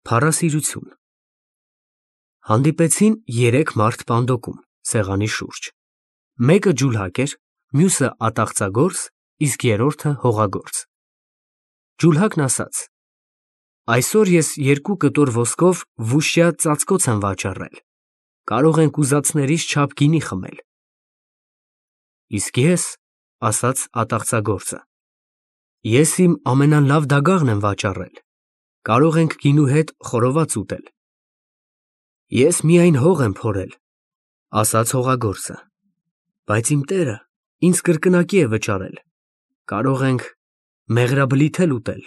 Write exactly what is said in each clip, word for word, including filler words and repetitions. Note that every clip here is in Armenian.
Փառասիրություն։ Հանդիպեցին երեք մարդ պանդոկում, սեղանի շուրջ։ Մեկը ջուլհակ էր, մյուսը ատաղծագործ, իսկ երրորդը հողագործ։ Ջուլհակն ասաց. Այսօր ես երկու կտոր ոսկով վուշյա ծածկոց եմ վաճառել, կարող ենք ուզածներիս չափ գինի խմել։ Իսկ ես, ասաց ատաղծագործը, ես իմ ամենալավ դագաղն եմ վաճառել, կարող ենք գինու հետ խորոված ուտել։ Ես միայն հող եմ փորել, ասաց հողագործը, բայց իմ տերը ինձ կրկնակի է վճարել, կարող ենք մեղրաբլիթ էլ ուտել։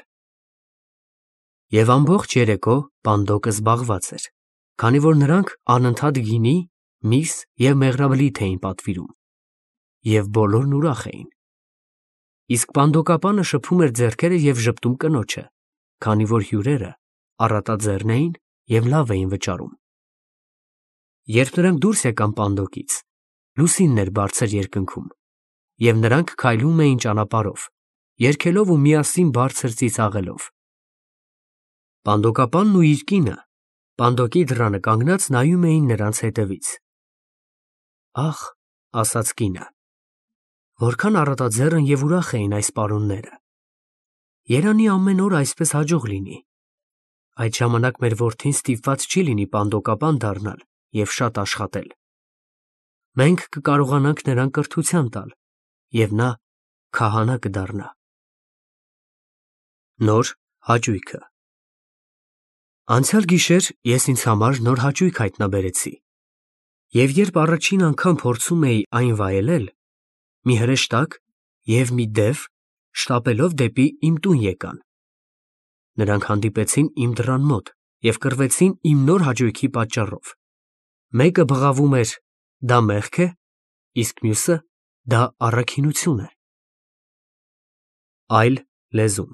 Եվ ամբողջ երեկո պանդոկը զբաղված էր, քանի որ նրանք անընդհատ գինի, միս և մեղրաբլիթ էին պատվիրում, և բոլորն ուրախ էին։ Իսկ պանդոկապանը շփում էր ձեռքերը և ժպտում կնոջը, քանի որ հյուրերը առատաձեռն էին և լավ էին վճարում։ Երբ նրանք դուրս եկան պանդոկից, լուսինն էր բարձր երկնքում, և նրանք քայլում էին ճանապարհով, երգելով ու միասին բարձր ծիծաղելով։ Պանդոկապանն ու իր կինը պանդոկի դռանը կանգնած նայում էին նրանց հետևից։ Ահ, ասաց կինը, որքան առատաձեռն և ուրախ էին այս պարոնները։ Երանի ամեն օր այսպես հաջող լինի։ Այդ ժամանակ մեր որդին ստիպված չի լինի պանդոկապան դառնալ և շատ աշխատել։ Մենք կկարողանանք նրան կրթության տալ, և նա քահանա կդառնա։ Նոր հաճույքը։ Անցյալ գիշեր ես ինձ համար նոր հաճույք հայտնաբերեցի, և երբ առաջին անգամ փորձում էի այն վայելել, մի հրեշտակ և մի դև շտապելով դեպի իմ տուն եկան։ Նրանք հանդիպեցին իմ դռան մոտ և կռվեցին իմ նոր հաճույքի պատճառով։ Մեկը բղավում էր. դա մեղք է, իսկ մյուսը. դա առաքինություն է։ Այլ լեզուն։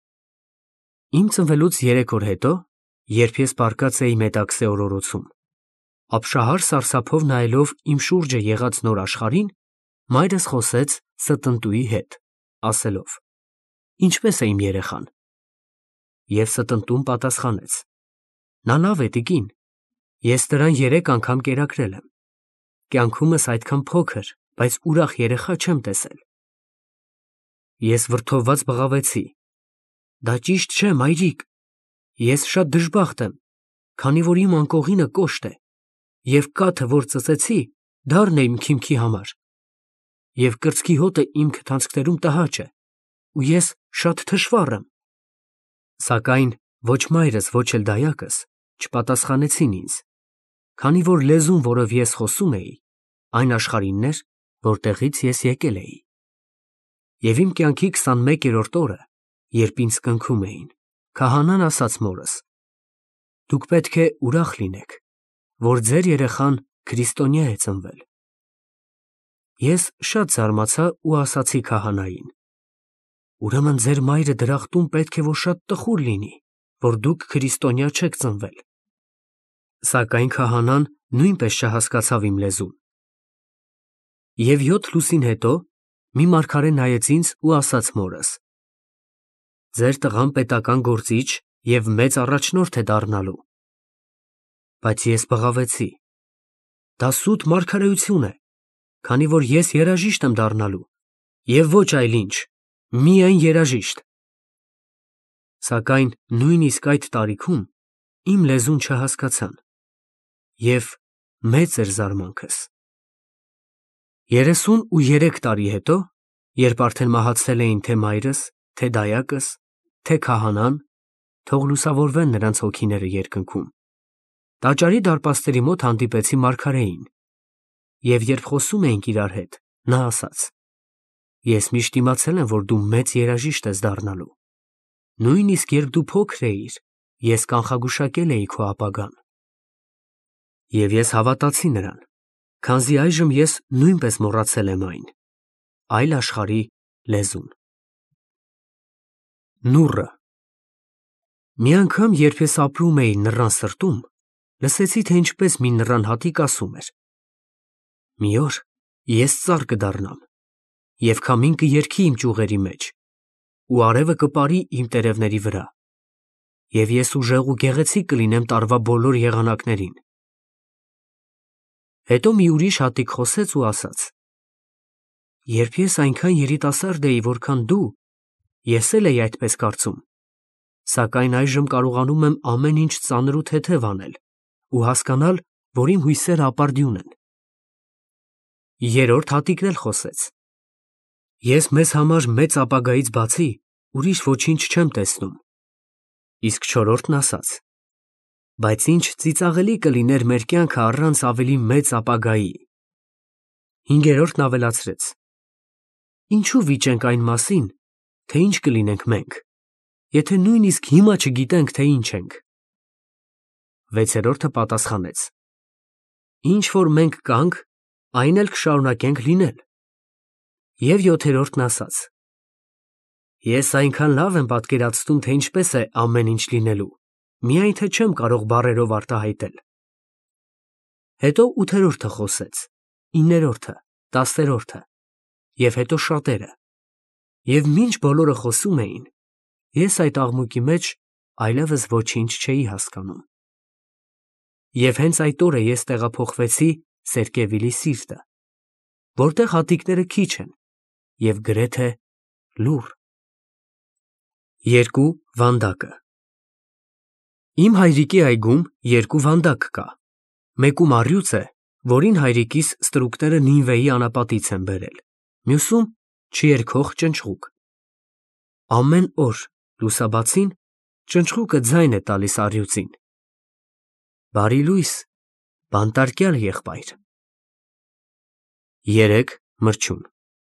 Իմ ծնվելուց երեք օր հետո, երբ ես պառկած էի Մետաքսե օրորոցում, ապշահար սարսափով նայելով իմ շուրջը եղած նոր աշխարհին, մայրս խոսեց ստնտուի հետ, ասելով. Ինչպե՞ս է իմ երեխան։ Եվ ստնտուն պատասխանեց. նա լավ է, տիկին, ես նրան երեք անգամ կերակրել եմ, կյանքումս այդքան փոքր, բայց ուրախ երեխա չեմ տեսել։ Ես վրդովված բղավեցի. դա ճիշտ չէ, մայրիկ, ես շատ դժբախտ եմ, քանի որ իմ անկողինը կոշտ է, և կաթը, որ ծծեցի, դառն է իմ քիմքի համար, և կրծքի հոտը իմ քթանցքներում տհաճ է, ու ես շատ թշվառ եմ։ Սակայն ոչ մայրս, ոչ էլ դայակս չպատասխանեցին ինձ, քանի որ լեզուն, որով ես խոսում էի, այն աշխարհինն էր, որտեղից ես եկել էի։ Եվ իմ կյանքի քսանմեկերորդ օրը, երբ ինձ կնքում էին, քահանան ասաց մորս. դուք պետք է ուրախ լինեք, որ ձեր երեխան քրիստոնյա է ծնվել։ Ես շատ զարմացա ու ասացի քահանային. ուրեմն ձեր մայրը դրախտում պետք է որ շատ տխուր լինի, որ դուք քրիստոնյա չեք ծնվել։ Սակայն քահանան նույնպես չհասկացավ իմ լեզուն։ Եվ յոթ լուսին հետո մի մարգարե նայեց ինձ ու ասաց մորս. ձեր տղան պետական գործիչ և մեծ առաջնորդ է դառնալու։ Բայց ես բղավեցի. դա սուտ մարգարեություն է, քանի որ ես երաժիշտ եմ դառնալու, և ոչ այլ ինչ, միայն երաժիշտ։ Սակայն նույնիսկ այդ տարիքում իմ լեզուն չհասկացան, և մեծ էր զարմանքս։ Երեսուն ու երեք տարի հետո, երբ արդեն մահացել էին թե մայրս, թե դայակս, թե քահանան, թող լուսավորվեն նրանց հոգիները երկնքում, տաճարի դարպասների մոտ հանդիպեցի մարգարեին, և երբ խոսում էինք իրար հետ, նա ասաց. ես միշտ իմացել եմ, որ դու մեծ երաժիշտ ես դառնալու, նույնիսկ երբ դու փոքր էիր, ես կանխագուշակել էի քո ապագան։ Եվ ես հավատացի նրան, քանզի այժմ ես նույնպես մոռացել եմ այն, այլ աշխարհի լեզուն։ Նուռը։ Մի անգամ, երբ ես ապրում էի նռան սրտում, լսեցի, թե ինչպես մի նռան հատիկ ասում էր. մի օր ես ծառ կդառնամ, և քամին կերգի իմ ճյուղերի մեջ, ու արևը կպարի իմ տերևների վրա, և ես ուժեղ ու գեղեցիկ կլինեմ տարվա բոլոր եղանակներին։ Հետո մի ուրիշ հատիկ խոսեց ու ասաց. Երբ ես այնքան երիտասարդ էի, որքան դու, ես էլ էի այդպես կարծում, սակայն այժմ կարողանում եմ ամեն ինչ ծանր ու թեթև անել ու հասկանալ, որ իմ հույսերը ապարդյուն են։ Երրորդ հատիկն էլ խոսեց. Ես մեզ համար մեծ ապագայից բացի ուրիշ ոչինչ չեմ տեսնում։ Իսկ չորրորդն ասաց. բայց ինչ ծիծաղելի կլիներ մեր կյանքը առանց ավելի մեծ ապագայի։ Հինգերորդն ավելացրեց. ինչու վիճենք այն մասին, թե ինչ կլինենք մենք, եթե նույնիսկ հիմա չգիտենք, թե ինչ ենք։ Վեցերորդը պատասխանեց. ինչ որ մենք կանք, այն էլ կշարունակենք լինել։ Եվ յոթերորդն ասաց. ես այնքան լավ եմ պատկերացնում, թե ինչպես է ամեն ինչ լինելու, միայն թե չեմ կարող բառերով արտահայտել։ Հետո ութերորդը խոսեց, իններորդը, տասներորդը, և հետո շատերը, և մինչ բոլորը խոսում էին, ես այդ աղմուկի մեջ այլևս ոչինչ չէի հասկանում։ Եվ հենց այդ օրը ես տեղափոխվեցի Սերկևիլի սիրտը, որտեղ հատիկները քիչ են և գրեթե լուռ։ Երկու վանդակը։ Իմ հայրիկի այգում երկու վանդակ կա, մեկում առյուծ է, որին հայրիկիս ստրուկները Նինվեի անապատից են բերել, մյուսում չերքող ճնճղուկ։ Ամեն օր լուսաբացին ճնճղուկը ձայն է տալիս առյուծին. բարի լույս, բանտարկյալ եղբայր։ Երեք մրջուն։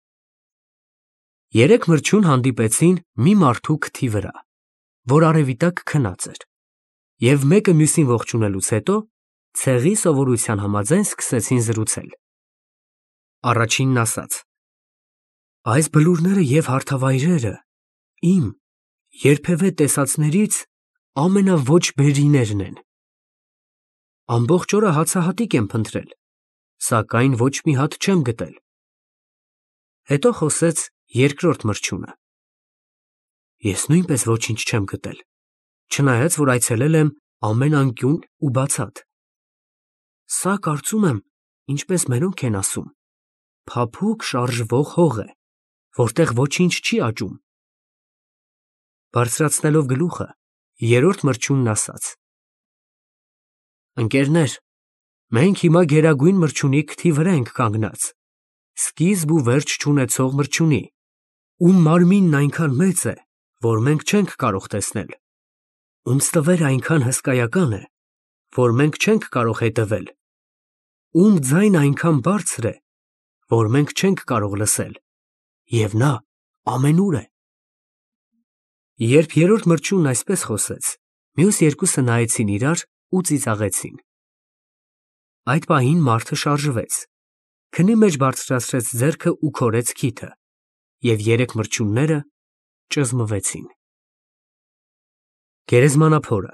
Երեք մրջուն հանդիպեցին մի մարդու քթի վրա, որ արևիտակ քնած էր, և մեկը մյուսին ողջունելուց հետո ցեղի սովորության համաձայն սկսեցին զրուցել։ Առաջինն ասաց. այս բլուրները և հարթավայրերը իմ երբևէ տեսածներից ամենաոչ բերիներն են։ Ամբողջ օրը հացահատիկ եմ փնտրել, սակայն ոչ մի հատ չեմ գտել։ Հետո խոսեց երկրորդ մրջյունը. ես նույնպես ոչինչ չեմ գտել, չնայած որ այցելել եմ ամեն անկյուն ու բացատ։ Սա կարծում եմ, ինչպես մերոնք են ասում, փափուկ շարժվող հող է, որտեղ ոչինչ չի աճում։ Բարձրացնելով գլուխը, երրորդ մրջյունն ասաց. ընկերներ, մենք հիմա գերագույն մրջյունի քթի վրա ենք կանգնած, սկիզբ ու վերջ չունեցող մրջյունի, ում մարմինն այնքան մեծ է, որ մենք չենք կարող տեսնել, ում ստվերն այնքան հսկայական է, որ մենք չենք կարող հետևել, ում ձայնը այնքան բարձր է, որ մենք չենք կարող լսել, և նա ամենուր է։ Երբ երրորդ մրջյունն այսպես խոսեց, մյուս երկուսը նայեցին իրար ու ծիծաղեցին։ Այդ պահին մարդը շարժվեց, քնի մեջ բարձրացրեց ձեռքը ու քորեց քիթը, և երեք մրջյունները ճզմվեցին։ Գերեզմանափորը։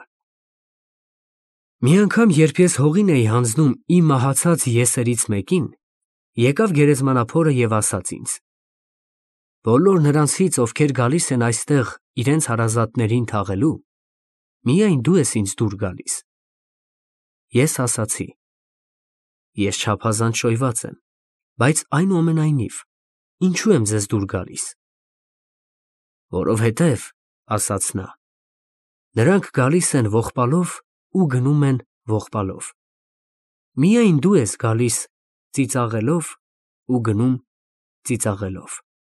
Մի անգամ, երբ ես հողին էի հանձնում իմ մահացած եսերից մեկին, եկավ գերեզմանափորը և ասաց ինձ. բոլոր նրանցից, ովքեր գալիս են այստեղ իրենց հարազատներին թաղելու, միայն դու ես ինձ դուր գալիս։ Ես ասացի. ես չափազանց շոյված եմ, բայց այնուամենայնիվ, ինչու եմ ձեզ դուր գալիս։ Որովհետև, ասաց նա, նրանք գալիս են ողբալով ու գնում են ողբալով, միայն դու ես գալիս ծիծաղելով ու գնում ծիծաղելով։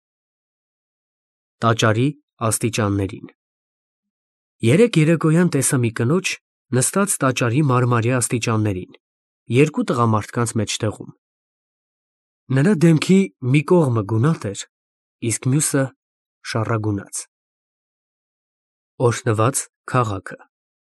Տաճարի աստիճաններին։ Երեկ երեկոյան տեսա մի կնոջ նստած տաճարի մարմարյա աստիճաններին, երկու տղամարդկանց մեջտեղում։ Նրա դեմքի մի կողմը գունատ էր, իսկ մյուսը շառագունած։ Օրհնված քաղաքը։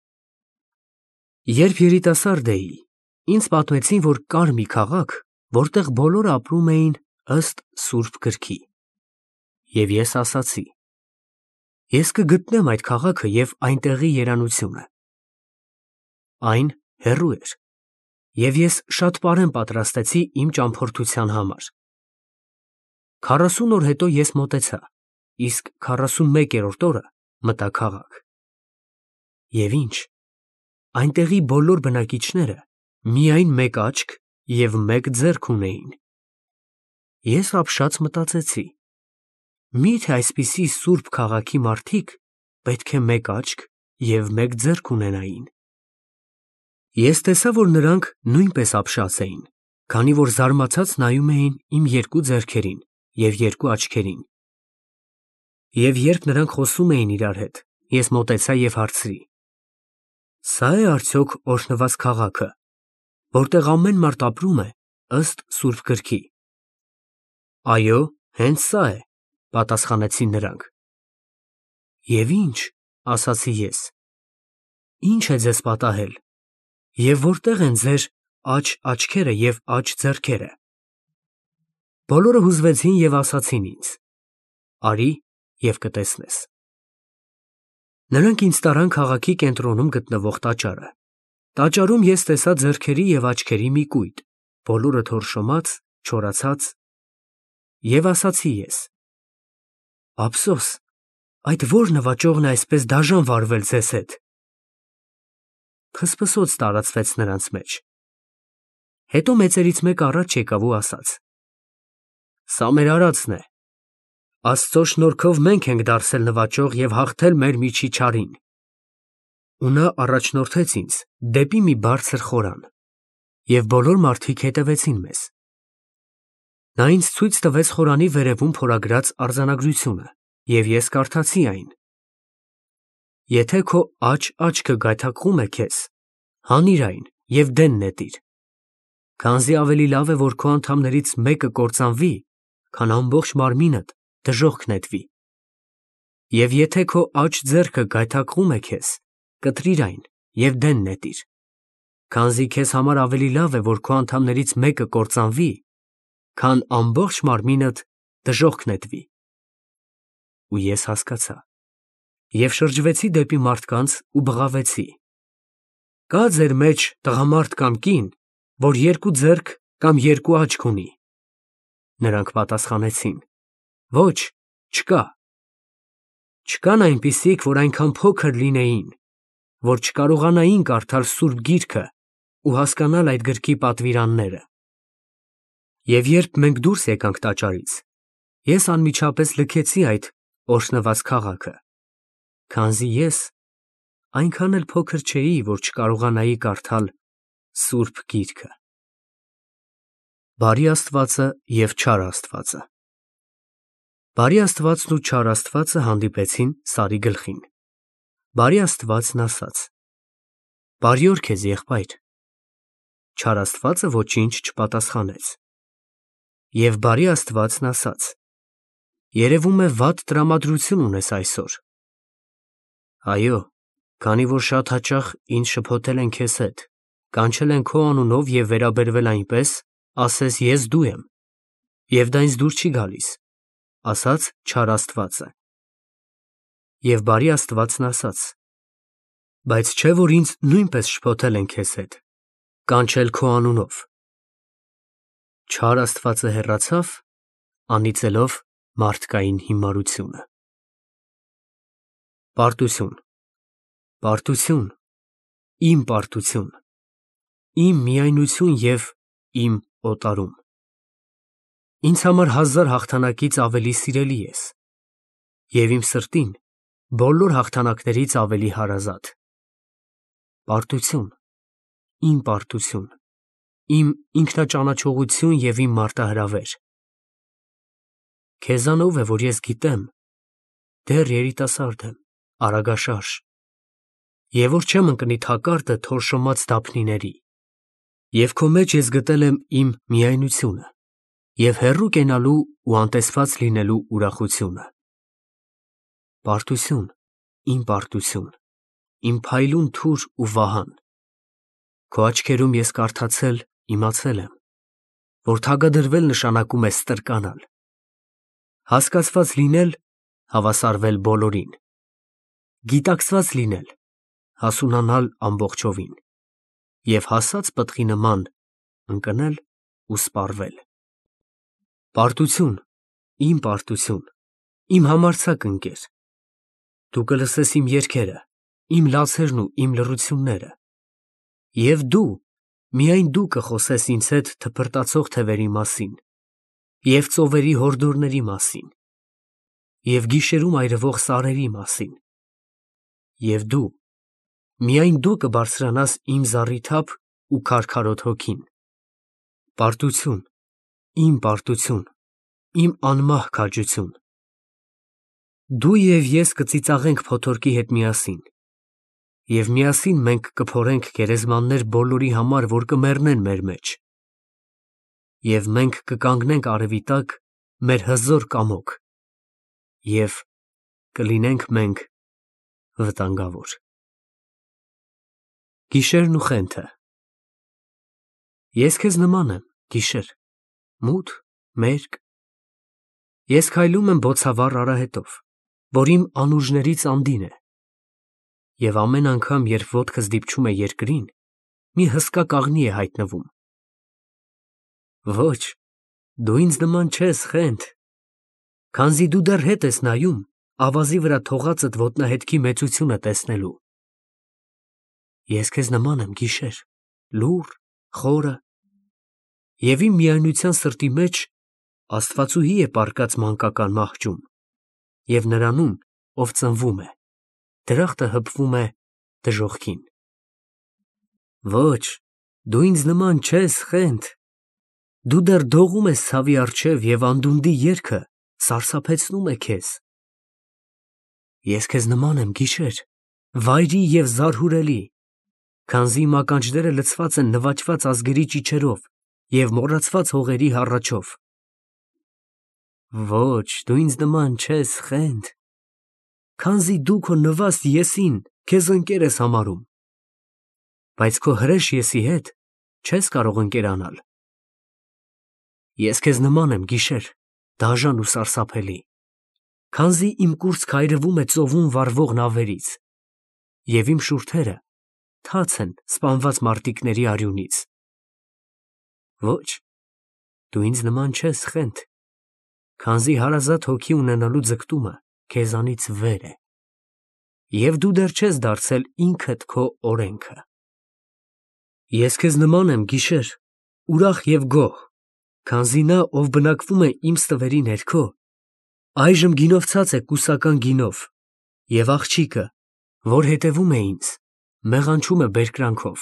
Երբ երիտասարդ էի, ինձ պատմեցին, որ կար մի քաղաք, որտեղ բոլորը ապրում էին ըստ Սուրբ գրքի։ Եվ ես ասացի. ես կգտնեմ այդ քաղաքը և այնտեղի երանությունը։ Այն հեռու էր, և ես շատ պարեն պատրաստեցի իմ ճամփորդության համար։ Քառասուն օր հետո ես մոտեցա, իսկ քառասունմեկերորդ օրը մտա քաղաք։ Եվ ինչ, այնտեղի բոլոր բնակիչները միայն մեկ աչք և մեկ ձեռք ունեին։ Ես ապշած մտածեցի. միթե այսպիսի սուրբ քաղաքի մարդիկ պետք է մեկ աչք և մեկ ձեռք ունենային։ Ես տեսա, որ նրանք նույնպես ապշած էին, քանի որ զարմացած նայում էին իմ երկու ձեռքերին և երկու աչքերին։ Եվ երբ նրանք խոսում էին իրար հետ, ես մոտեցա և հարցրի. «Սա՞ է արդյոք օրհնված քաղաքը, որտեղ ամեն մարդ ապրում է ըստ սուրբ գրքի»։ «Այո, հենց սա է», պատասխանեցին նրանք։ «Եվ ինչ, ֊ ասացի ես, ֊ ի՞նչ է ձեզ պատահել, և որտե՞ղ են ձեր աջ աչքերը և աջ ձեռքերը»։ Բոլորը հուզվեցին և ասացին ինձ. «Արի և կտեսնես»։ Նրանք ինձ տարան քաղաքի կենտրոնում գտնվող տաճարը։ Տաճարում ես տեսա ձեռքերի և աչքերի մի կույտ, բոլորը թորշոմած, չորացած, և ասացի ես. «Ափսոս, այդ ո՞ր նվաճողն է այսպես դաժան վարվել ձեզ հետ»։ Ֆսֆսոց տարածվեց նրանց մեջ։ Հետո մեծերից մեկը առաջ եկավ ու ասաց. «Սա մեր արածն է։ Աստծո շնորհքով մենք ենք դարձել նվաճող և հաղթել մեր միջի չարին»։ Ու նա առաջնորդեց ինձ դեպի մի բարձր խորան, և բոլոր մարդիկ հետևեցին մեզ։ Նա ինձ ցույց տվեց խորանի վերևում փորագրած արձանագրությունը, և ես կարդացի այն. «Եթե քո աջ աչքը գայթակղում է քեզ, հանիր այն և դեն նետիր, քանզի ավելի լավ է, որ քո անդամներից մեկը կործանվի, քան ամբողջ մարմինդ դժոխք նետվի։ Եվ եթե քո աջ ձեռքը գայթակղում է քեզ, կտրիր այն և դեն նետիր, քանզի քեզ համար ավելի լավ է, որ քո անդամներից մեկը կործանվի, քան ամբողջ մարմինդ դժոխք նետվի»։ Ու ես հասկացա և շրջվեցի դեպի մարդկանց ու բղավեցի. «Կա՞ ձեր մեջ տղամարդ կամ կին, որ երկու ձեռք կամ երկու աչք ունի»։ Նրանք պատասխանեցին. «Ոչ, չկա»։ Չկան այնպիսիք, որ այնքան փոքր լինեին, որ չկարողանային կարդալ սուրբ գիրքը ու հասկանալ այդ գրքի պատվիրանները։ Եվ երբ մենք դուրս եկանք տաճարից, ես անմիջապես լքեցի այդ օրհնված քաղաքը, քանզի ես այնքան էլ փոքր չէի, որ չկարողանայի կարդալ սուրբ գիրքը։ Բարի Աստվածը և չար աստվածը Բարի Աստվածն ու չար աստվածը հանդիպեցին Սարի գլխին։ Բարի Աստվածն ասաց. «Բարի օր քեզ, եղբայր»։ Չար աստվածը ոչինչ չպատասխանեց։ Եվ բարի Աստվածն ասաց. «Երևում է վատ տրամադրություն ունես այսօր։ Այո, քանի որ շատ հաճախ ինձ շփոթել են քեզ հետ, կանչել են քո անունով և վերաբերվել այնպես, ասես ես դու եմ, և դա ինձ դուր չի գալիս», ասաց չար աստվածը։ Եվ բարի Աստվածն ասաց. «Բայց չէ՞ որ ինձ նույնպես շփոթել են քեզ հետ, կանչել քո անունով»։ Չար աստվածը հեռացավ, անիծելով մարդկային հիմարությունը։ Պարտություն, պարտություն, իմ պարտություն, իմ միայնություն և իմ օտարում։ Ինձ համար հազար հաղթանակից ավելի սիրելի ես, և իմ սրտին բոլոր հաղթանակներից ավելի հարազատ։ Պարտություն, իմ պարտություն, իմ ինքնաճանաչողություն և իմ մարտահրավեր։ Քեզանով է, որ ես գիտեմ, դեռ երիտասարդ եմ, արագաշարժ, և որ չեմ ընկնի թակարդը թորշոմած դափնիների։ Եվ քո մեջ ես գտել եմ իմ միայնությունը և հեռու կենալու ու անտեսված լինելու ուրախությունը։ Պարտություն, իմ պարտություն, իմ փայլուն թուր ու վահան։ Քո աչքերում ես կարդացել, իմացել եմ, որ թագադրվել նշանակում է ստրկանալ, հասկացված լինել, հավասարվել բոլորին, գիտակցված լինել, հասունանալ ամբողջովին, և հասած պտղի նման ընկնել ու սպառվել։ Պարտություն, իմ պարտություն, իմ համարձակ ընկեր, դու կլսես իմ երգերը իմ լացերն ու իմ լռությունները, և դու, միայն դու կխոսես ինձ հետ թփրտացող թևերի մասին և ծովերի հորդորների մասին և գիշերում այրվող սարերի մասին, և դու, միայն դու կբարձրանաս իմ զառիթափ ու քարքարոտ հոգին, պարտություն, իմ պարտություն, իմ անմահ քաջություն, դու և ես կծիծաղենք փոթորկի հետ միասին, և միասին մենք կփորենք գերեզմաններ բոլորի համար, որ կմեռնեն մեր մեջ, և մենք կկանգնենք արևի տակ մեր հզոր կամոք, և կլինենք մենք վտանգավոր։ Գիշերն ու խենթը։ Ես քեզ նման եմ, գիշեր, մութ, մերկ, ես քայլում եմ բոցավառ արահետով, որ իմ անուրջներից անդին է, և ամեն անգամ, երբ ոտքս դիպչում է երկրին, մի հսկա կաղնի է հայտնվում։ Ոչ, դու ինձ նման չես, խենթ, քանզի դու դեռ հետ ես նայում ավազի վրա թողածդ ոտնահետքի մեծությունը տեսնելու։ Ես քեզ նման եմ, գիշեր, լուռ, խորը, և իմ միայնության սրտի մեջ աստվածուհի է պառկած մանկական մահճում, և նրանում, ով ծնվում է, դրախտը հպվում է դժոխքին։ Ոչ, դու ինձ նման չես, խենթ, դու դեռ դողում ես ցավի առջև, և անդունդի երգը սարսափեցնում է քեզ։ Ես քեզ նման եմ, գիշեր, վայրի և զարհուրելի, քանզի իմ ականջները լցված են նվաճված ազգերի ճիչերով և մոռացված հողերի հառաչով։ Ոչ, դու ինձ նման չես, խենթ, քանզի դու քո նվաստ եսին քեզ ընկեր ես համարում, բայց քո հրեշ եսի հետ չես կարող ընկերանալ։ Ես քեզ նման եմ, գիշեր, դաժան ու սարսափելի, քանզի իմ կուրծքը այրվում է ծովում վառվող նավերից, և իմ շուրթերը թաց են սպանված մարտիկների արյունից։ Ոչ, դու ինձ նման չես, խենթ, քանզի հարազատ հոգի ունենալու ձգտումը քեզանից վեր է, և դու դեռ չես դարձել ինքդ քո օրենքը։ Ես քեզ նման եմ, գիշեր, ուրախ և գոհ, քանզի նա, ով բնակվում է իմ ստվերի ներքո, այժմ գինովցած է կուսական գինով, և աղջիկը, որ հետևում է ինձ, մեղանչում է բերկրանքով։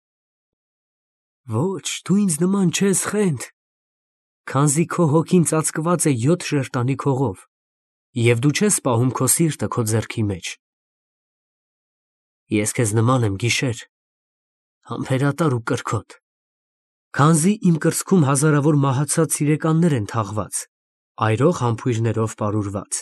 Ոչ, դու ինձ նման չես, խենթ, քանզի քո հոգին ծածկված է յոթ շերտանի քողով, և դու չես պահում քո սիրտը քո ձեռքի մեջ։ Ես քեզ նման եմ, գիշեր, համբերատար ու կրքոտ, քանզի իմ կրծքում հազարավոր մահացած սիրեկաններ են թաղված, այրող համբույրներով պարուրված։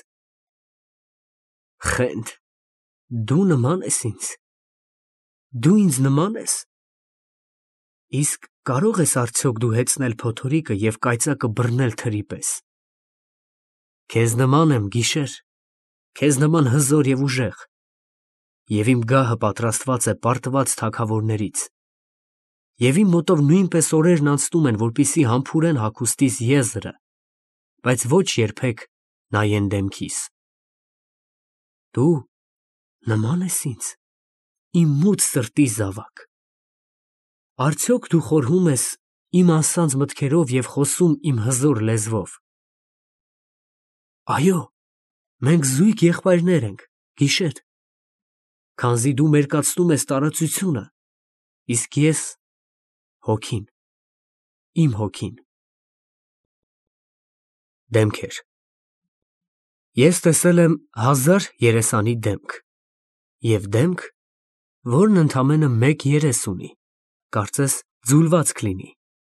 Խենթ, դու նման ես ինձ, դու ինձ նման ես, իսկ կարո՞ղ ես արդյոք դու հեծնել փոթորիկը և կայծակը բռնել թրի պես։ Քեզ նման եմ, գիշեր, քեզ նման հզոր և ուժեղ, և իմ գահը պատրաստված է պարտված թագավորներից, և իմ մոտով նույնպես օրերն անցնում են, որպեսզի համբուրեն հագուստիս եզրը, բայց ոչ երբեք նայեն դեմքիս։ Դու նման ես ինձ, իմ մութ սրտի զավակ, արդյոք դու խորհում ես իմ անսանձ մտքերով և խոսում իմ հզոր լեզվով։ Այո, մենք զույգ եղբայրներ ենք, գիշեր, քանզի դու մերկացնում ես տարածությունը, իսկ ես հոգին, իմ հոգին։ Դեմքեր։ Ես տեսել եմ հազար երեսանի դեմք, և դեմք, որն ընդամենը մեկ երես ունի, կարծես ձուլված կլինի։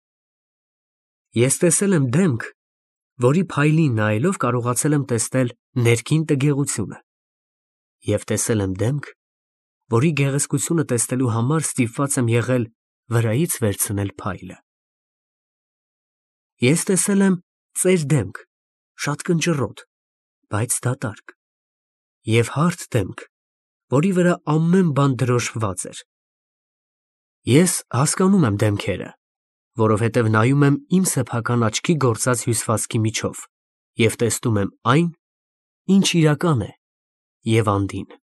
Ես տեսել եմ դեմք, որի փայլին նայելով կարողացել եմ տեսնել ներքին տգեղությունը, և տեսել եմ դեմք, որի գեղեցկությունը տեսնելու համար ստիպված եմ եղել վրայից վերցնել փայլը։ Ես տեսել եմ ծեր դեմք, շատ կնճռոտ, բայց դատարկ, և հարթ դեմք, որի վրա ամեն բան դրոշմված էր։ Ես հասկանում եմ դեմքերը, որովհետև նայում եմ իմ սեփական աչքի գործած հյուսվածքի միջով և տեսնում եմ այն, ինչ իրական է և անդին։